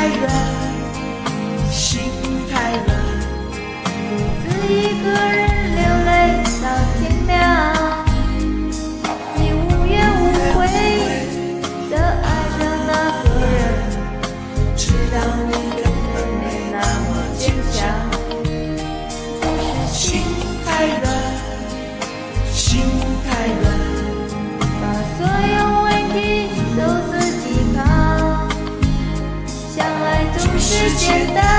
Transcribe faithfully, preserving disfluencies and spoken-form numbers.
太软，心太软， 独自一个人流泪到天亮。你无怨无悔地爱着那个人， 知道你根本没那么坚强。心太软，心太软， 把所有问题都自己扛。相爱总是简单。